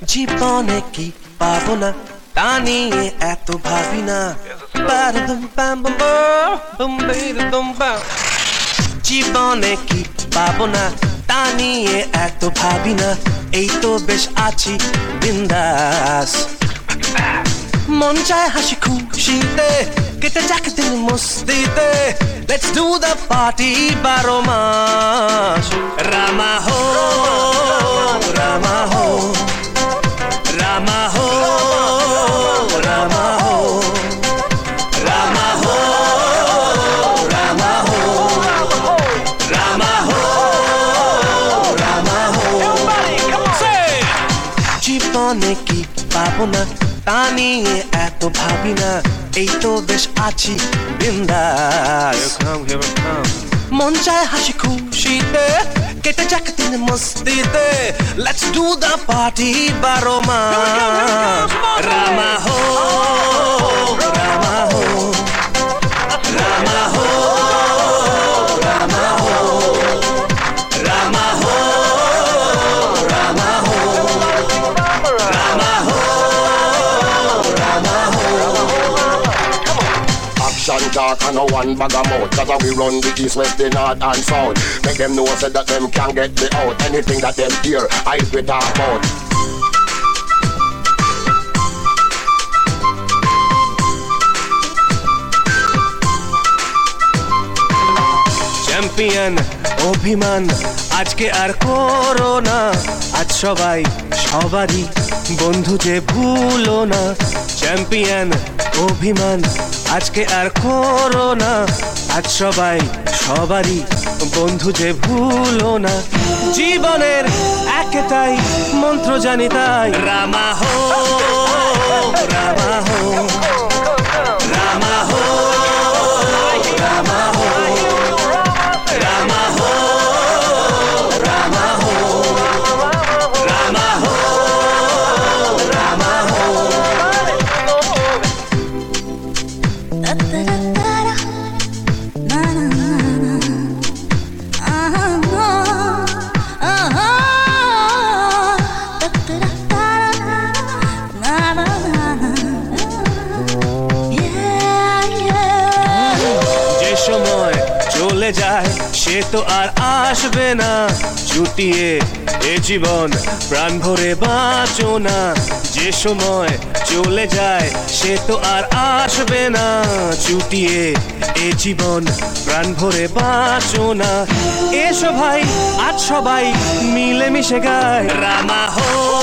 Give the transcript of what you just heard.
জীবনে কি পাবো না তা নিয়ে এত ভাবি না। জীবনে কি পাবো না তা নিয়ে এত ভাবি না, এই তো বেশ আছি বিন্দাস। মন চায় হাসি খুশিতে কেটে যাক দিন মস্তিতে, লেটস ডু দ্য পার্টি 12 মাস। রামা হো রামা হো রামা হো রামা হো রামা হো রামা হো রামা হো রামা হো। জীবনে কি পাবো না তা নিয়ে এত ভাবি না, এই তো বেশ আছি বিন্দাস। মন চায় হাসি খুশিতে কেটে যাক দিন মস্তিতে, লেটস ডু দ্য পার্টি 12 মাস। রামা হো রামা হো রামা হো রামা হো রামা হো রামা হো রামা হো রামা হো। Action talk and no one bag of mouth. That's how we run the east, west, the north and south. Make them know said that them can't get me out. Anything that them hear, I we talk about. Champion অভিমান আজকে আর করো না, আজ সবাই সবারই বন্ধু যে ভুলো না। চ্যাম্পিয়ন অভিমান আজকে আর করো না, আজ সবাই সবারই বন্ধু যে ভুলো না। জীবনের একটাই মন্ত্র জানি তাই, রামা হো রামা হো রামা হো রামা হো রামা হো রামা হো রামা হো রামা হো। যে সময় চলে যায় সে তো আর আসবে না, চুটিয়ে এ জীবন প্রাণ ভরে বাঁচো না। যে সময় চলে যায় সে তো আর আসবে না, চুটিয়ে এ জীবন প্রাণ ভরে বাঁচো না। এসো ভাই আজ সবাই মিলে মিশে গায়, রামা হো